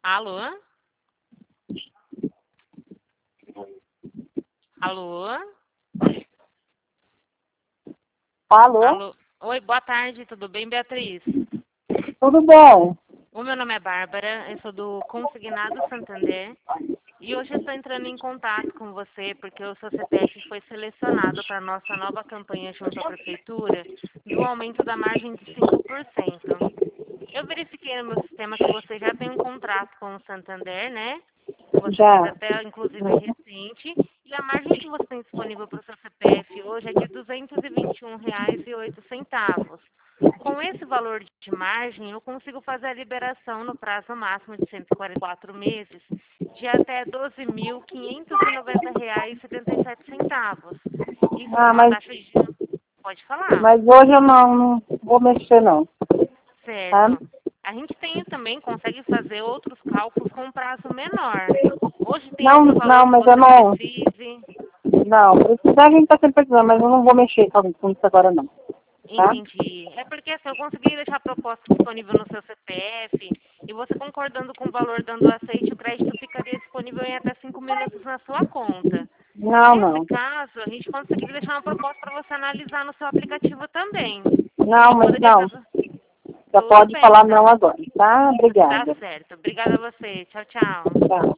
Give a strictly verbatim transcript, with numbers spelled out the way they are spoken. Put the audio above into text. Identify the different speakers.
Speaker 1: Alô? Alô?
Speaker 2: Alô?
Speaker 1: Alô? Oi, boa tarde, tudo bem, Beatriz?
Speaker 2: Tudo bom?
Speaker 1: O meu nome é Bárbara, eu sou do Consignado Santander e hoje eu estou entrando em contato com você porque o seu C P F foi selecionado para a nossa nova campanha junto à Prefeitura do aumento da margem de cinco por cento. Eu verifiquei no meu sistema que você já tem um contrato com o Santander, né? Que você fez
Speaker 2: Já.
Speaker 1: até, inclusive, recente. E a margem que você tem disponível para o seu C P F hoje é de duzentos e vinte e um reais e oito centavos. Com esse valor de margem, eu consigo fazer a liberação no prazo máximo de cento e quarenta e quatro meses de até doze mil quinhentos e noventa reais e setenta e sete centavos. Isso com
Speaker 2: Ah,
Speaker 1: uma
Speaker 2: mas,
Speaker 1: taxa de... Pode falar.
Speaker 2: mas hoje eu não, não vou mexer não, tá?
Speaker 1: Certo. A gente tem também, consegue fazer outros cálculos com prazo menor. Hoje tem
Speaker 2: Não,
Speaker 1: algum valor
Speaker 2: não,
Speaker 1: que
Speaker 2: mas eu
Speaker 1: você
Speaker 2: não,
Speaker 1: precise?
Speaker 2: não, precisar a gente tá sempre precisando, mas eu não vou mexer com com isso agora não, tá?
Speaker 1: Entendi. É porque assim, eu consegui deixar a proposta disponível no seu C P F e você concordando com o valor dando aceite, o crédito ficaria disponível em até cinco minutos na sua conta.
Speaker 2: Não,
Speaker 1: Nesse
Speaker 2: não,
Speaker 1: caso, a gente conseguiria deixar uma proposta para você analisar no seu aplicativo também.
Speaker 2: não,
Speaker 1: Eu
Speaker 2: mas
Speaker 1: poderia
Speaker 2: não,
Speaker 1: fazer.
Speaker 2: já
Speaker 1: Tudo
Speaker 2: pode
Speaker 1: bem,
Speaker 2: falar não
Speaker 1: então.
Speaker 2: agora, tá?
Speaker 1: Tá
Speaker 2: Obrigada,
Speaker 1: certo. Obrigada a você. Tchau, tchau.
Speaker 2: tá.